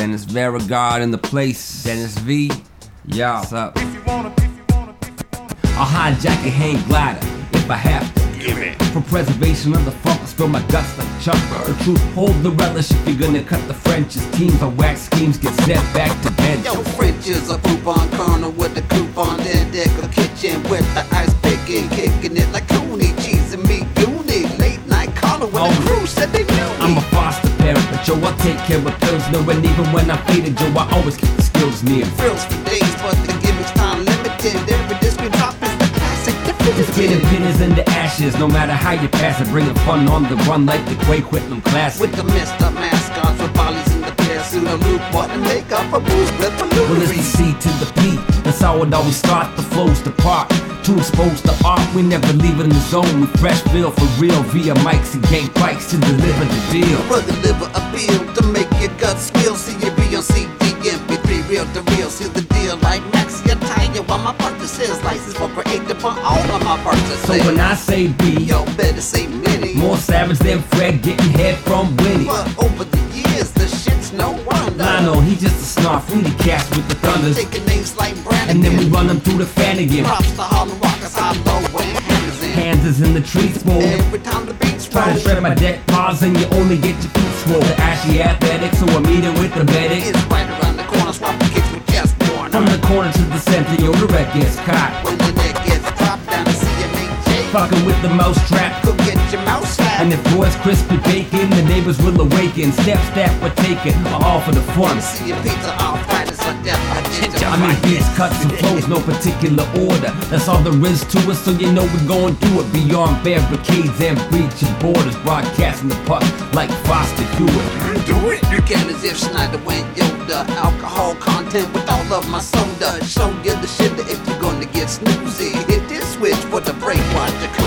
Dennis Veragard in the place. Dennis V. Yo, what's up? I'll hijack a hang glider if I have to. Give it. For preservation of the funk, I spill my guts like Chuck. The truth, hold the relish if you're gonna cut the French's teams. Our wax schemes get set back to bed. Yo, French is a coupon corner with the coupon dead deck of kitchen with the ice picking, kicking it like Cooney, cheese and meat, Goonie. Late night caller when the crew said they knew me. I'm a foster parent, but yo, I take care of pills. No, and even when I faded, yo, I always keep the skills near. Frills for days, but the gimmick's time limited. Every disc we drop is the classic It's getting definitive. pinners into ashes, no matter how you pass it. Bringing fun on the run like the Quake Whitlam Classic. With the Mr. Mascots with volleys in the pair suit, a loop, what and make up a boost with the Well, it's the C to the P. That's how it always start. The flows depart. Too exposed to art, we never leave it in the zone. We fresh feel for real via mics and gang bikes to deliver the deal. We'll deliver a bill to make your guts squeal. See you be on CD, MP3, real to real. See the deal like Maxi attire while my purchases. License for creative on all of my purchases. So when I say B, Yo, better say mini. more savage than Fred getting head from Winnie. But over the years, the shit's no wonder. Lionel, he just a snarf, we the cats with the thunders. Taking names like Brannigan. And then we run them through the fan again. Props to Harlem Rockers, high low and hands in. Hands is in the trees, more. Every time the beats Try roll, to shred my deck pause and you only get your feet swole. The ashy athletic, so I'm eating with the medic. it's right around the corner, swapping kicks with just born. From the corner to the center, yo, the wreck gets caught. When the neck gets dropped down to CMHJ, Fucking with the mouse trap. go get your mouse slapped. And if boys crispy bacon, the neighbors will awaken. Steps that we're taking are all for the fun. See your pizza arthritis or death by ginger. I mean beats, cuts, and flows, no particular order. That's all there is to it, so you know we're going through it. Beyond barricades and breaching borders, broadcasting the puck like Foster Hewitt. Do it. You can as if Schneider went Yoda. Alcohol content with all of my soda. Show you the shit if you're gonna get snoozy. Hit this switch for the break, watch the